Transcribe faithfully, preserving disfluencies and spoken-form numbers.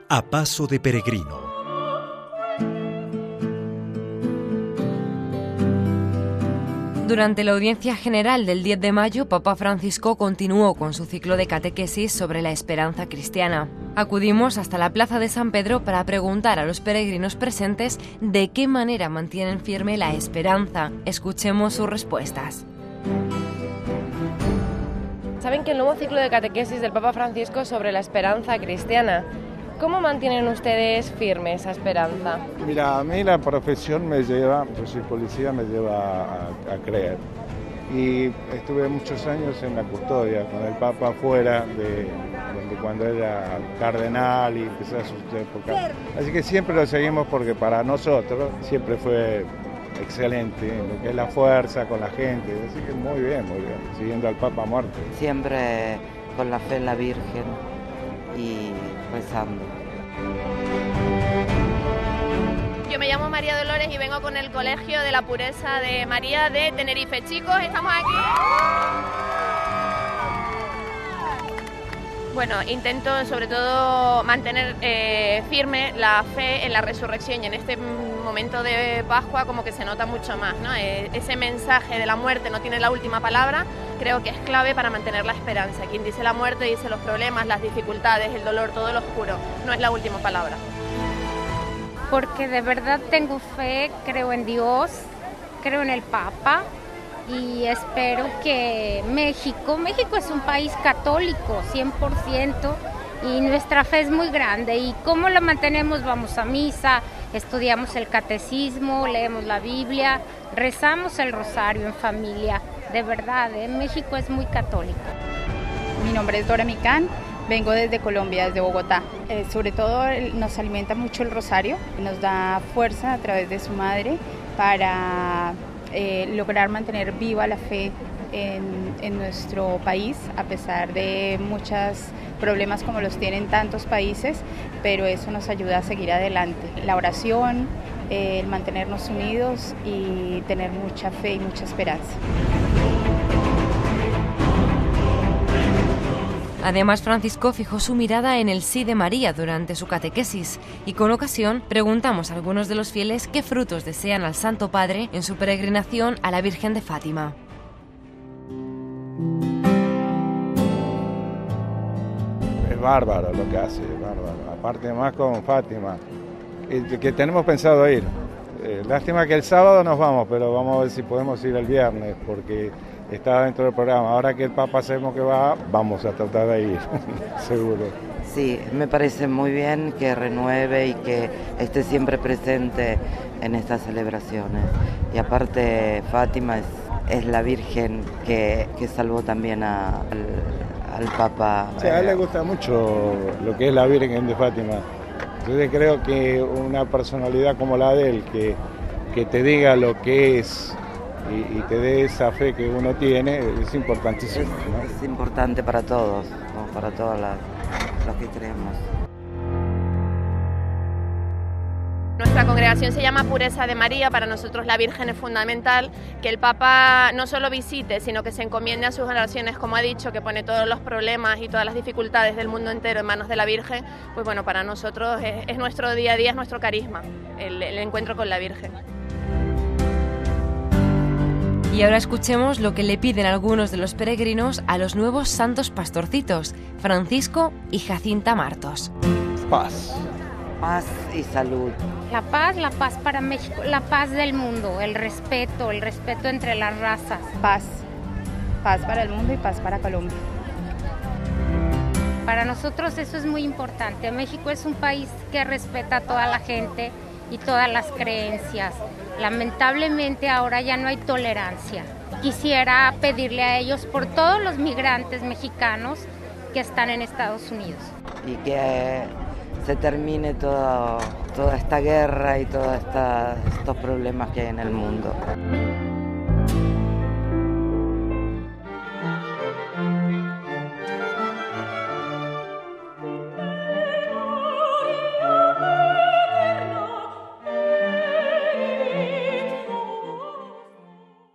A paso de peregrino. Durante la audiencia general del diez de mayo, Papa Francisco continuó con su ciclo de catequesis sobre la esperanza cristiana. Acudimos hasta la plaza de San Pedro para preguntar a los peregrinos presentes de qué manera mantienen firme la esperanza. Escuchemos sus respuestas. Saben que el nuevo ciclo de catequesis del Papa Francisco es sobre la esperanza cristiana. ¿Cómo mantienen ustedes firme esa esperanza? Mira, a mí la profesión me lleva, yo soy policía, me lleva a, a creer. Y estuve muchos años en la custodia, con el Papa afuera, de, de cuando era cardenal y empezó su época. Así que siempre lo seguimos porque para nosotros siempre fue excelente, lo que es la fuerza con la gente. Así que muy bien, muy bien, siguiendo al Papa muerto. Siempre con la fe en la Virgen y rezando. Yo me llamo María Dolores y vengo con el Colegio de la Pureza de María de Tenerife. Chicos, estamos aquí. Bueno, intento sobre todo mantener eh, firme la fe en la resurrección y en este momento de Pascua como que se nota mucho más, ¿no? Eh, ese mensaje de la muerte no tiene la última palabra, creo que es clave para mantener la esperanza. Quien dice la muerte dice los problemas, las dificultades, el dolor, todo lo oscuro, no es la última palabra. Porque de verdad tengo fe, creo en Dios, creo en el Papa y espero que México, México es un país católico cien por ciento y nuestra fe es muy grande. ¿Y cómo la mantenemos? Vamos a misa, estudiamos el catecismo, leemos la Biblia, rezamos el rosario en familia. De verdad, ¿eh? México es muy católico. Mi nombre es Dora Micán, vengo desde Colombia, desde Bogotá. Eh, sobre todo nos alimenta mucho el rosario, nos da fuerza a través de su madre para eh, lograr mantener viva la fe en, en nuestro país, a pesar de muchos problemas como los tienen tantos países, pero eso nos ayuda a seguir adelante. La oración, eh, el mantenernos unidos y tener mucha fe y mucha esperanza. Además, Francisco fijó su mirada en el sí de María durante su catequesis y con ocasión preguntamos a algunos de los fieles qué frutos desean al Santo Padre en su peregrinación a la Virgen de Fátima. Es bárbaro lo que hace, es bárbaro. Aparte más con Fátima, que, que tenemos pensado ir. Eh, lástima que el sábado nos vamos, pero vamos a ver si podemos ir el viernes, porque está dentro del programa. Ahora que el Papa sabemos que va, vamos a tratar de ir, seguro. Sí, me parece muy bien que renueve y que esté siempre presente en estas celebraciones. Y aparte, Fátima es, es la Virgen que, que salvó también a, al, al Papa. Sí, a él le gusta mucho lo que es la Virgen de Fátima. Entonces creo que una personalidad como la de él, que, que te diga lo que es y, y te dé esa fe que uno tiene, es importantísimo, ¿no? Es, es importante para todos, ¿no? Para todos los que creemos. Nuestra congregación se llama Pureza de María, para nosotros la Virgen es fundamental, que el Papa no solo visite, sino que se encomiende a sus oraciones, como ha dicho, que pone todos los problemas y todas las dificultades del mundo entero en manos de la Virgen, pues bueno, para nosotros es, es nuestro día a día, es nuestro carisma, el, el encuentro con la Virgen. Y ahora escuchemos lo que le piden algunos de los peregrinos a los nuevos santos pastorcitos, Francisco y Jacinta Martos. Paz. Paz y salud. La paz, la paz para México, la paz del mundo, el respeto, el respeto entre las razas. Paz, paz para el mundo y paz para Colombia. Para nosotros eso es muy importante. México es un país que respeta a toda la gente y todas las creencias. Lamentablemente ahora ya no hay tolerancia. Quisiera pedirle a ellos por todos los migrantes mexicanos que están en Estados Unidos. Y que se termine todo, toda esta guerra y todos estos problemas que hay en el mundo.